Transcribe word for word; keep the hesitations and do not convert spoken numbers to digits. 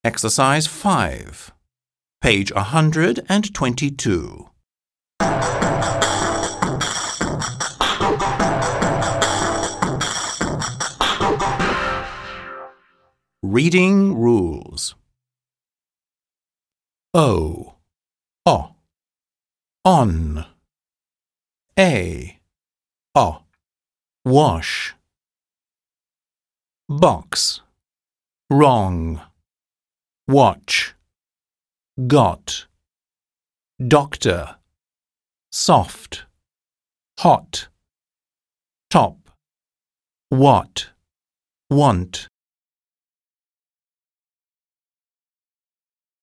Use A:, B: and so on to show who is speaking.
A: Exercise five, page one hundred twenty-two. Reading rules. O, o, on. A, o, wash. Box, wrong. Watch, got. Doctor, soft. Hot, top. What, want.